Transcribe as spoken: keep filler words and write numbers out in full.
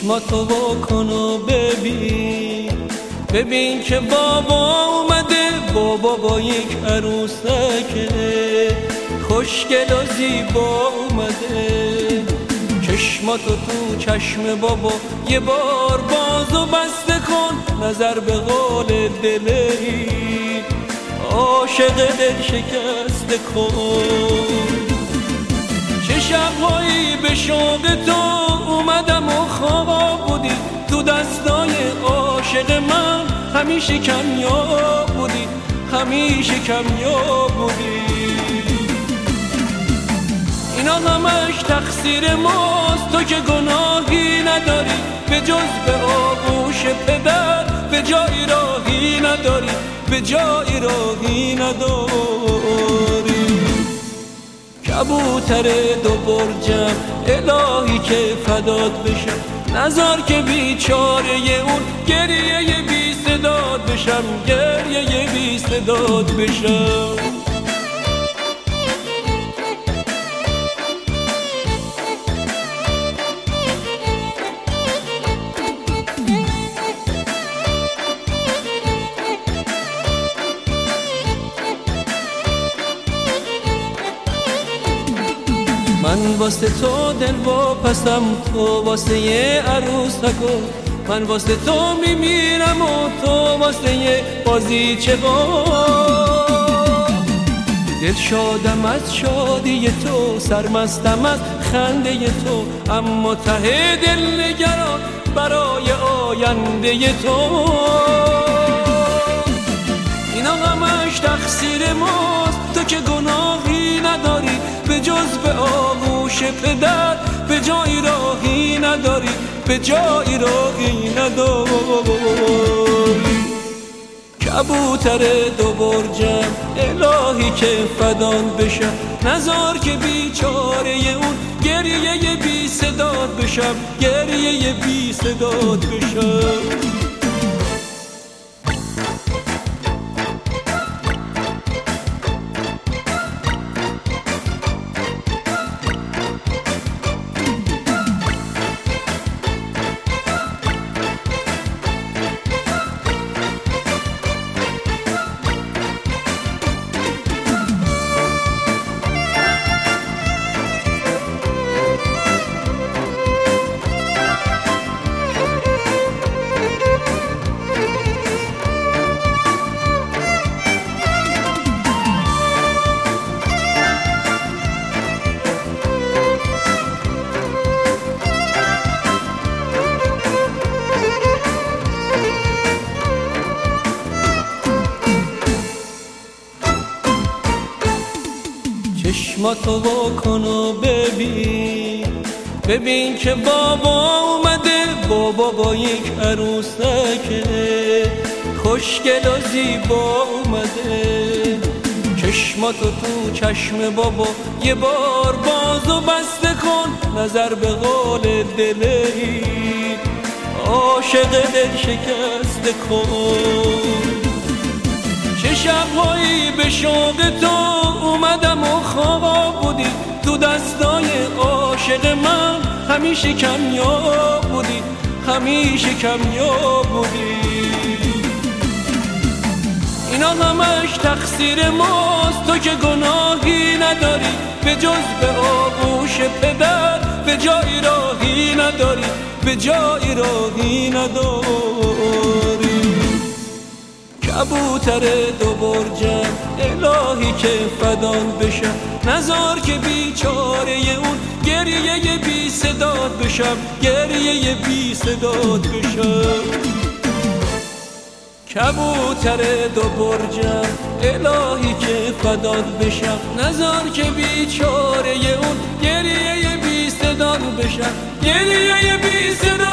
چشماتو واکن و ببین، ببین که بابا اومده، بابا با یک عروسکه خوشگل و زیبا اومده. چشماتو تو چشم بابا یه بار باز و بسته کن، نظر به قول دلی عاشق دل شکسته کن. چه شبهایی به شوق تو اومدم و خواب بودی، تو دستای عاشق من همیشه کمیاب بودی، همیشه کمیاب بودی. اینا همش تقصیر ماست، تو که گناهی نداری به جز به آغوش پدر، به جایی راهی نداری، به جایی راهی نداری. کبوتر دو برجم الهی که فدات بشم، نذار که بیچاره اون گریه بی صدات بشم، گریه بی صدات بشم. من واسه تو دل واپسم، تو واسه یه عروسکو، من واسه تو میمیرم و تو واسه یه بازیچه با. دل شادم از شادی تو، سرمستم از خنده تو، اما ته دل نگران برای آینده تو. اینا همش تقصیر ماست، تو که گناهی نداری به جز به آغوش پدر، به جایی راهی نداری، به جایی راهی نداری. کبوتر دو برجم الهی که فدان بشم، نذار که بیچاره اون گریه بی صدات بشم، گریه بی صدات بشم. چشماتو واکن و ببین، ببین که بابا اومده، بابا با یک عروسکه خوشگل و زیبا اومده. چشماتو تو چشم بابا یه بار باز و بسته کن، نظر به قول دلی عاشق دل شکسته کن. چه شبهایی به شوق تو اومدم و خواب بودی، تو دستای عاشق من همیشه کمیاب بودی، همیشه کمیاب بودی. اینا همش تقصیر ماست، تو که گناهی نداری به جز به آغوش پدر، به جایی راهی نداری، به جایی راهی نداری. کبوتر دو برجم الهی که فدان بشم، نذار که بیچاره اون گریه بی صدات بشم، گریه بی صدات بشم. کبوتر دو برجم الهی که فدات بشم، نذار که بیچاره اون گریه بی صدات بشم، گریه بی صدات